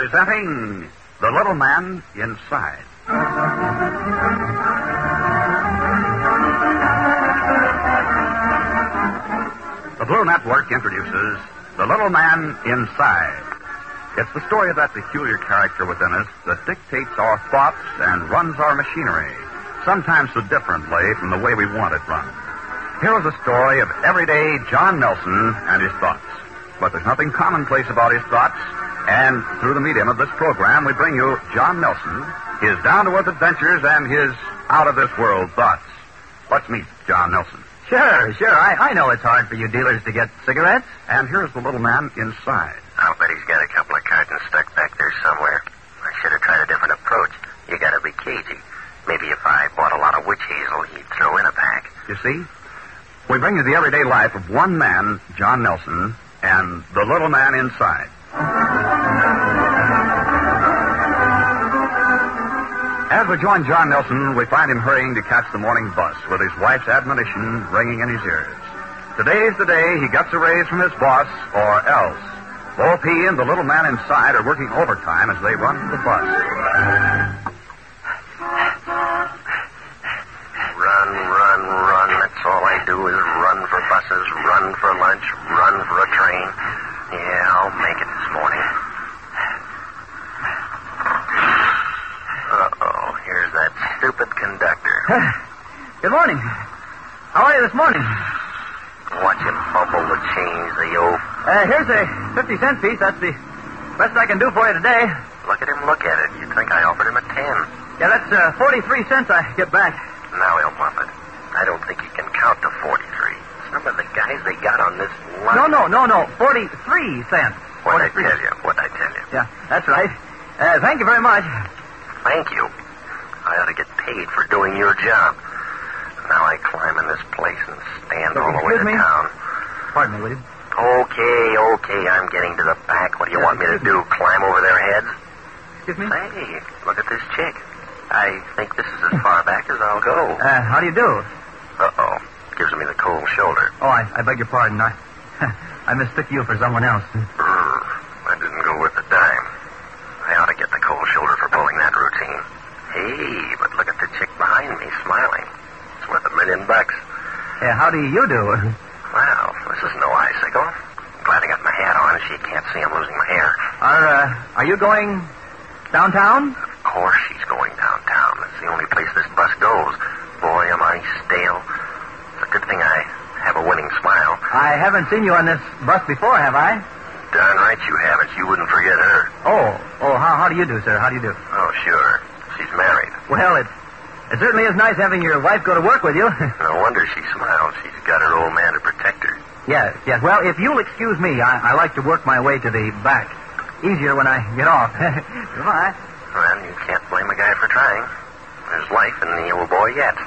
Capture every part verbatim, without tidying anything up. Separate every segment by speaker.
Speaker 1: Presenting The Little Man Inside. The Blue Network introduces The Little Man Inside. It's the story of that peculiar character within us that dictates our thoughts and runs our machinery, sometimes so differently from the way we want it run. Here is a story of everyday John Nelson and his thoughts. But there's nothing commonplace about his thoughts, and through the medium of this program, we bring you John Nelson, his down-to-earth adventures, and his out-of-this-world thoughts. Let's meet John Nelson.
Speaker 2: Sure, sure. I, I know it's hard for you dealers to get cigarettes.
Speaker 1: And here's the little man inside.
Speaker 3: I'll bet he's got a couple of cartons stuck back there somewhere. I should have tried a different approach. You gotta be cagey. Maybe if I bought a lot of witch hazel, he'd throw in a pack.
Speaker 1: You see? We bring you the everyday life of one man, John Nelson, and the little man inside. As we join John Nelson, we find him hurrying to catch the morning bus with his wife's admonition ringing in his ears. Today's the day he gets a raise from his boss, or else. Both he and the little man inside are working overtime as they run to the bus.
Speaker 3: Run, run, run. That's all I do is run for buses, run for lunch, run for a train. Yeah, I'll make it this morning. Uh-oh, here's that stupid conductor.
Speaker 2: Good morning. How are you this morning?
Speaker 3: Watch him fumble the change, the oaf.
Speaker 2: Uh, here's a fifty-cent piece. That's the best I can do for you today.
Speaker 3: Look at him look at it. You'd think I offered him a ten.
Speaker 2: Yeah, that's uh, forty-three cents I get back.
Speaker 3: Now he'll muff it. I don't think he can count to forty-three. Some of the guys they got on this line...
Speaker 2: No, no, no, no. forty-three cents.
Speaker 3: What'd I tell you? What'd I tell you?
Speaker 2: Yeah, that's right. Uh, thank you very much.
Speaker 3: Thank you. I ought to get paid for doing your job. Now I climb in this place and stand all the way to
Speaker 2: me?
Speaker 3: town.
Speaker 2: Pardon me, will you?
Speaker 3: Okay, okay, I'm getting to the back. What do you
Speaker 2: Yeah,
Speaker 3: want me to
Speaker 2: excuse
Speaker 3: do, climb over their heads?
Speaker 2: Excuse me?
Speaker 3: Hey, look at this chick. I think this is as far back as I'll go.
Speaker 2: Uh, how do you do?
Speaker 3: Uh-oh. Gives me the cold shoulder.
Speaker 2: Oh, I, I beg your pardon. I, I mistook you for someone else.
Speaker 3: Brr, that didn't go worth a dime. I ought to get the cold shoulder for pulling that routine. Hey, but look at the chick behind me, smiling. It's worth a million bucks.
Speaker 2: Uh, how do you do?
Speaker 3: Wow, this is no icicle. I'm glad I got my hat on. She can't see I'm losing my hair.
Speaker 2: Are, uh, are you going downtown?
Speaker 3: Of course she's going downtown. That's the only place this bus goes. Boy, am I stale. It's a good thing I have a winning smile.
Speaker 2: I haven't seen you on this bus before, have I?
Speaker 3: Darn right you haven't. You wouldn't forget her.
Speaker 2: Oh, oh, how, how do you do, sir? How do you do?
Speaker 3: Oh, sure. She's married.
Speaker 2: Well, it, it certainly is nice having your wife go to work with you.
Speaker 3: No wonder she smiles. She's got her old man to protect her.
Speaker 2: Yes, yes. Well, if you'll excuse me, I, I like to work my way to the back. Easier when I get off. Goodbye.
Speaker 3: Well, you can't blame a guy for trying. There's life in the old boy yet.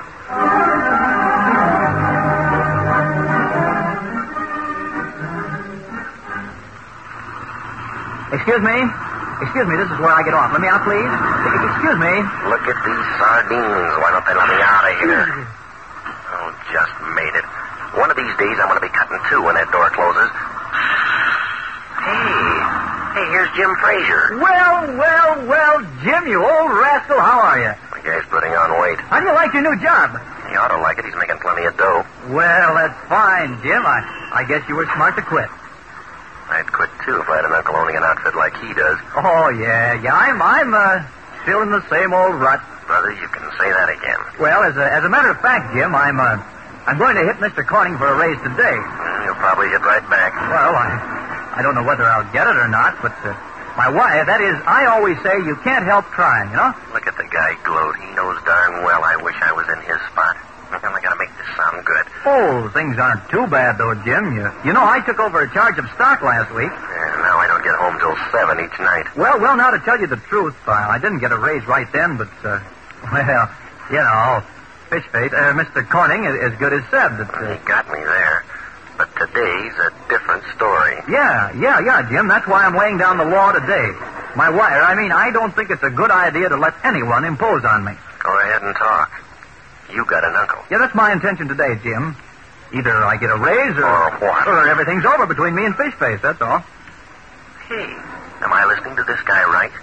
Speaker 2: Excuse me. Excuse me, this is where I get off. Let me out, please. Excuse me.
Speaker 3: Look at these sardines. Why don't they let me out of here? Oh, just made it. One of these days I'm going to be cutting two when that door closes. Hey. Hey, here's Jim Frazier.
Speaker 2: Well, well, well, Jim, you old rascal, how are you?
Speaker 3: The guy's putting on weight.
Speaker 2: How do you like your new job?
Speaker 3: He ought to like it. He's making plenty of dough.
Speaker 2: Well, that's fine, Jim. I, I guess you were smart to quit.
Speaker 3: I'd quit, too, if I had an uncle owning an outfit like he does.
Speaker 2: Oh, yeah, yeah. I'm, I'm, uh, still in the same old rut.
Speaker 3: Brother, you can say that again.
Speaker 2: Well, as a, as a matter of fact, Jim, I'm, uh, I'm going to hit Mister Corning for a raise today.
Speaker 3: Mm, you'll probably hit right back.
Speaker 2: Well, I, I don't know whether I'll get it or not, but, uh, my wife, that is, I always say you can't help trying, you know?
Speaker 3: Look at the guy gloat. He knows darn well I wish I was in his spot. And I gotta make this sound good.
Speaker 2: Oh, things aren't too bad, though, Jim. You, you know, I took over a charge of stock last week.
Speaker 3: And now I don't get home till seven each night.
Speaker 2: Well, well, now to tell you the truth, uh, I didn't get a raise right then, but, uh, well, you know, fish bait, uh, Mister Corning, as good as said. That, uh,
Speaker 3: He got me there. But today's a different story.
Speaker 2: Yeah, yeah, yeah, Jim. That's why I'm laying down the law today. My wire, I mean, I don't think it's a good idea to let anyone impose on me.
Speaker 3: Go ahead and talk. You got an uncle.
Speaker 2: Yeah, that's my intention today, Jim. Either I get a raise or...
Speaker 3: Or what?
Speaker 2: Or everything's over between me and Fishface, that's all.
Speaker 3: Hey, am I listening to this guy right?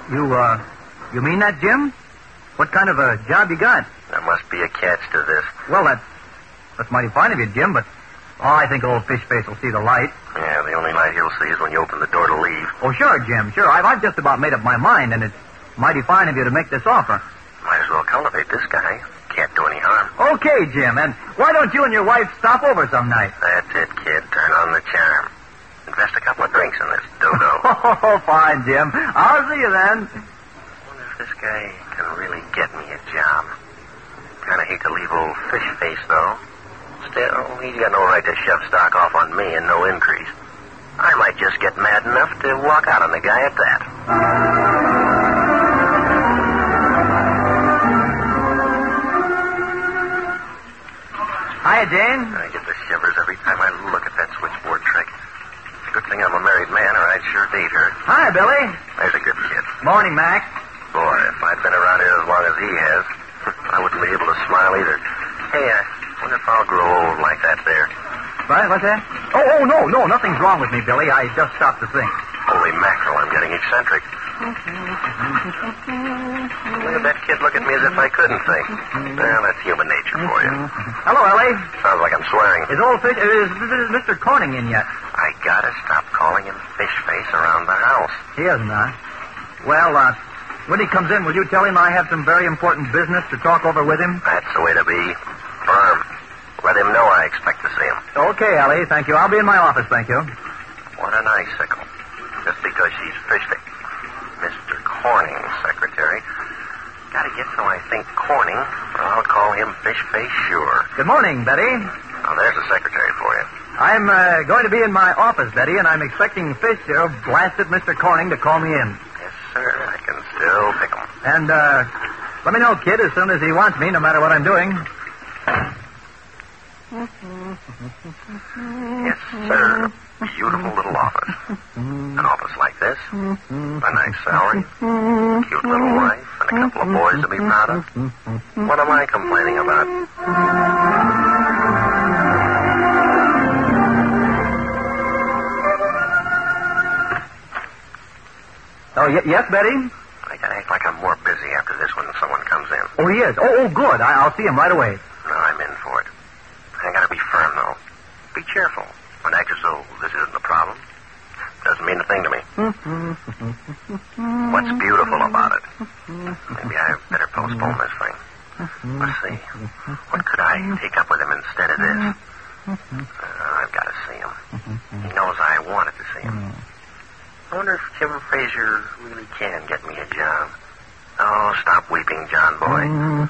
Speaker 2: You, uh, you mean that, Jim? What kind of a job you got?
Speaker 3: There must be a catch to this.
Speaker 2: Well, that's, that's mighty fine of you, Jim, but oh, I think old Fishface will see the light.
Speaker 3: Yeah, the only light he'll see is when you open the door to leave.
Speaker 2: Oh, sure, Jim, sure. I've, I've just about made up my mind, and it's mighty fine of you to make this offer.
Speaker 3: Might as well cultivate this guy. Can't do any harm.
Speaker 2: Okay, Jim, and why don't you and your wife stop over some night?
Speaker 3: That's it, kid. Turn on the charm. Invest a couple of drinks in this dodo.
Speaker 2: Oh, fine, Jim. I'll see you then.
Speaker 3: I wonder if this guy can really get me a job. Kind of hate to leave old Fishface, though. Still, he's got no right to shove stock off on me and no increase. I might just get mad enough to walk out on the guy at that.
Speaker 2: Hiya, Jane.
Speaker 3: I get the shivers every time I look at that switchboard trick. Good thing I'm a married man, or I'd sure date her.
Speaker 2: Hi, Billy.
Speaker 3: There's a good kid.
Speaker 2: Morning, Mac.
Speaker 3: Boy, if I'd been around here as long as he has, I wouldn't be able to smile either. Hey, I wonder if I'll grow old like that there.
Speaker 2: What? What's that? Oh, oh, no, no, nothing's wrong with me, Billy. I just stopped to think.
Speaker 3: Holy mackerel, I'm getting eccentric. Look at that kid look at me as if I couldn't think. Well, that's human nature for you.
Speaker 2: Hello, Ellie.
Speaker 3: Sounds like I'm swearing.
Speaker 2: Is old Fish... Is, is Mister Corning in yet?
Speaker 3: I gotta stop calling him Fishface around the house.
Speaker 2: He isn't, huh? Well, uh, when he comes in, will you tell him I have some very important business to talk over with him?
Speaker 3: That's the way to be. Firm. Let him know I expect to see him.
Speaker 2: Okay, Ellie, thank you. I'll be in my office, thank you.
Speaker 3: What an icicle. Just because she's Fishface. Mister Corning's secretary. Gotta get so I think Corning, or I'll call him Fishface sure.
Speaker 2: Good morning, Betty.
Speaker 3: Now, there's the secretary for you.
Speaker 2: I'm uh, going to be in my office, Betty, and I'm expecting Fish, uh, blasted Mister Corning, to call me in.
Speaker 3: Yes, sir. I can still pick him.
Speaker 2: And, uh, let me know, kid, as soon as he wants me, no matter what I'm doing.
Speaker 3: Yes, sir. Beautiful little office. An office like this, a nice salary, cute little wife, and a couple of boys to be proud of. What am I complaining about?
Speaker 2: Oh, y- yes, Betty?
Speaker 3: I gotta act like I'm more busy after this when someone comes in.
Speaker 2: Oh, he is. Oh, oh good. I- I'll see him right away.
Speaker 3: No, I'm in for it. I gotta be firm, though. Be cheerful. But act as though this isn't a problem. Doesn't mean a thing to me. What's beautiful about it? Maybe I better postpone this thing. Let's see. What could I take up with him instead of this? Uh, I've got to see him. He knows I wanted to see him. I wonder if Jim Frazier really can get me a job. Oh, stop weeping, John boy.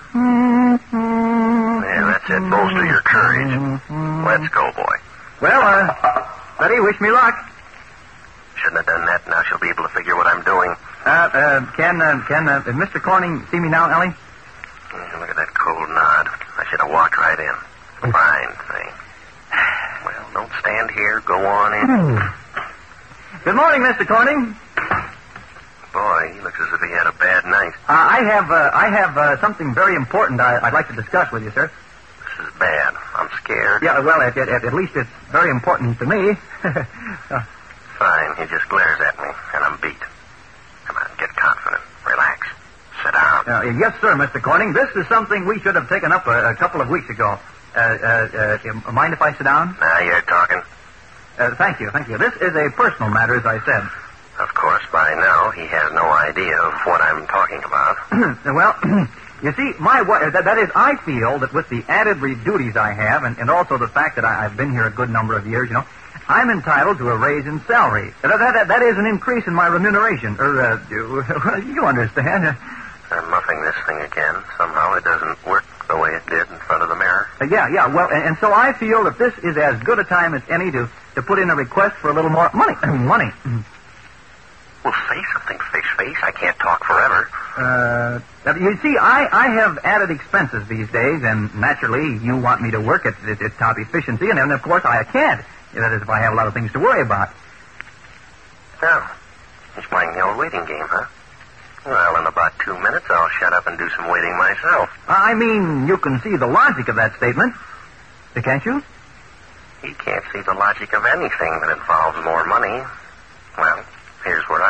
Speaker 3: Yeah, that's it. Bolster your courage. Let's go, boy.
Speaker 2: Well, uh, Betty, wish me luck.
Speaker 3: Shouldn't have done that. Now she'll be able to figure what I'm doing.
Speaker 2: Uh, uh, can, uh, can, uh, Mister Corning see me now, Ellie?
Speaker 3: Yeah, look at that cold nod. I should have walked right in. Fine thing. Well, don't stand here. Go on in.
Speaker 2: Good morning, Mister Corning.
Speaker 3: Boy, he looks as if he had a bad night.
Speaker 2: Uh, I have, uh, I have, uh, something very important I- I'd like to discuss with you, sir.
Speaker 3: This is bad. I'm scared.
Speaker 2: Yeah, well, at, at, at least it's very important to me. uh,
Speaker 3: Fine. He just glares at me, and I'm beat. Come on, get confident. Relax. Sit down.
Speaker 2: uh, yes, sir, Mister Corning. This is something we should have taken up a, a couple of weeks ago. Uh, uh, uh, mind if I sit down?
Speaker 3: Now you're talking.
Speaker 2: Uh, thank you, thank you. This is a personal matter, as I said.
Speaker 3: Of course, by now, he has no idea of what I'm talking about.
Speaker 2: Well, you see, my wa- that, that is, I feel that with the added duties I have, and, and also the fact that I, I've been here a good number of years, you know, I'm entitled to a raise in salary. That, that, that is an increase in my remuneration. Or, uh, you, you understand.
Speaker 3: I'm muffing this thing again. Somehow it doesn't work the way it did in front of the mirror.
Speaker 2: Uh, yeah, yeah, well, and, and so I feel that this is as good a time as any to, to put in a request for a little more money. money.
Speaker 3: Well, say something, Fishface. I can't talk forever.
Speaker 2: Uh, you see, I, I have added expenses these days, and naturally, you want me to work at, at, at top efficiency, and then, of course, I can't. That is, if I have a lot of things to worry about.
Speaker 3: So, he's playing the old waiting game, huh? Well, in about two minutes, I'll shut up and do some waiting myself.
Speaker 2: I mean, you can see the logic of that statement, can't you?
Speaker 3: He can't see the logic of anything that involves more money. Well, here's where I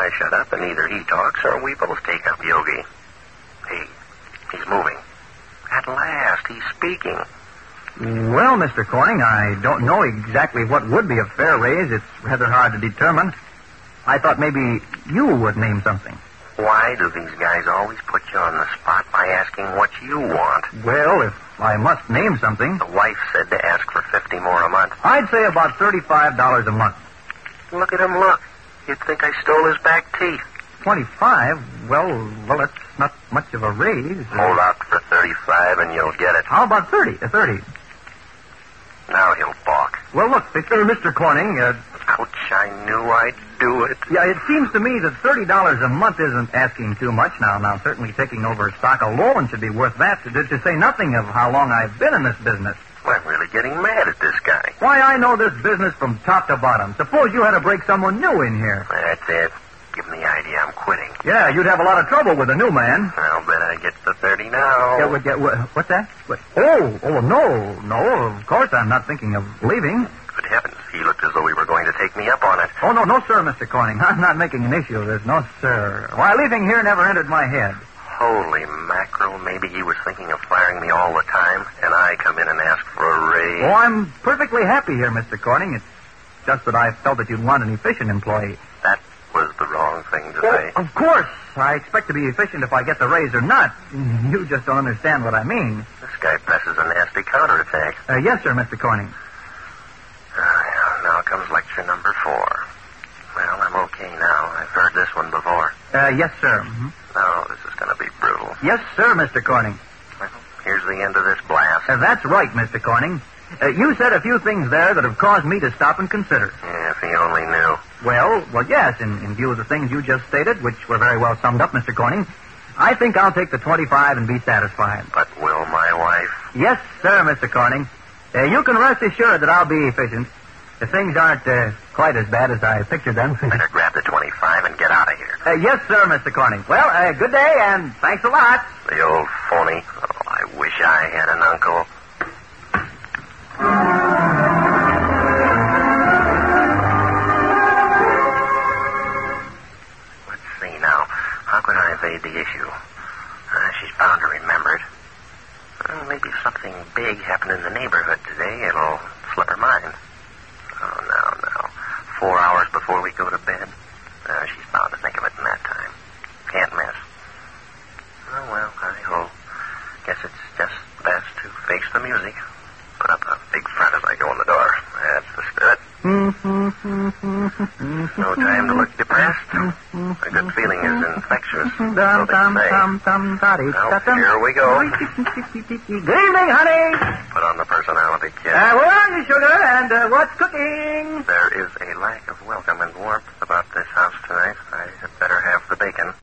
Speaker 3: I shut up and either he talks or we both take up Yogi. Hey, he's moving. At last, he's speaking.
Speaker 2: Well, Mister Corning, I don't know exactly what would be a fair raise. It's rather hard to determine. I thought maybe you would name something.
Speaker 3: Why do these guys always put you on the spot by asking what you want?
Speaker 2: Well, if I must name something,
Speaker 3: The wife said to ask for fifty more a month.
Speaker 2: I'd say about thirty-five dollars a month.
Speaker 3: Look at him look. You'd think I stole his back teeth.
Speaker 2: twenty-five? Well, well, that's not much of a raise.
Speaker 3: Hold out for thirty-five and you'll get it.
Speaker 2: How about thirty? Uh, thirty.
Speaker 3: Now he'll balk.
Speaker 2: Well, look, Mister Mister Corning, uh,
Speaker 3: Ouch, I knew I'd do it.
Speaker 2: yeah, it seems to me that thirty dollars a month isn't asking too much now. Now, certainly taking over stock alone should be worth that, to, to say nothing of how long I've been in this business.
Speaker 3: I'm really getting mad at this guy.
Speaker 2: Why, I know this business from top to bottom. Suppose you had to break someone new in here.
Speaker 3: That's it. Give him the idea I'm quitting.
Speaker 2: Yeah, you'd have a lot of trouble with a new man.
Speaker 3: I'll bet I get the thirty now.
Speaker 2: Yeah, what, yeah, what, what's that? What? Oh, oh, no, no, of course I'm not thinking of leaving.
Speaker 3: Good heavens, he looked as though he were going to take me up on it.
Speaker 2: Oh, no, no, sir, Mister Corning. I'm not making an issue of this. No, sir. Why, leaving here never entered my head.
Speaker 3: Holy mackerel, maybe he was thinking of firing me all the time, and I come in and ask for a raise.
Speaker 2: Oh, I'm perfectly happy here, Mister Corning. It's just that I felt that you'd want an efficient employee.
Speaker 3: That was the wrong thing to
Speaker 2: Oh,
Speaker 3: say.
Speaker 2: of course. I expect to be efficient if I get the raise or not. You just don't understand what I mean.
Speaker 3: This guy presses a nasty counterattack.
Speaker 2: Uh, yes, sir, Mister Corning.
Speaker 3: Uh, now comes lecture number four. Well, I'm okay now. I've heard this one before.
Speaker 2: Uh, yes, sir. Mm-hmm.
Speaker 3: Oh, this is going to be brutal.
Speaker 2: Yes, sir, Mister Corning.
Speaker 3: Well, here's the end of this blast.
Speaker 2: Uh, that's right, Mister Corning. Uh, you said a few things there that have caused me to stop and consider.
Speaker 3: Yeah, if he only knew.
Speaker 2: Well, well, yes, in, in view of the things you just stated, which were very well summed up, Mister Corning, I think I'll take the twenty-five and be satisfied.
Speaker 3: But will my wife?
Speaker 2: Yes, sir, Mister Corning. Uh, you can rest assured that I'll be efficient. The things aren't uh, quite as bad as I pictured them.
Speaker 3: Better grab the twenty-five and get out of here.
Speaker 2: uh, yes, sir, Mister Corning. Well, uh, good day, and thanks a lot.
Speaker 3: The old phony. Oh, I wish I had an uncle. Let's see now. How could I evade the issue? Uh, she's bound to remember it. Well, maybe if something big happened in the neighborhood today, it'll slip her mind. Oh, no, no. Four hours before we go to bed. Uh, she's bound to think of it in that time. Can't miss. Oh, well, I-ho. Guess it's just best to face the music. Put up a big front as I go in the door. That's the spirit. No time to look depressed. A good feeling is infectious. So they say. Well, here we go.
Speaker 2: Good evening, honey.
Speaker 3: Put on the personality kit.
Speaker 2: Uh, where are you, sugar? And uh, what's cooking?
Speaker 3: There is a lack of welcome and warmth about this house tonight. I had better have the bacon.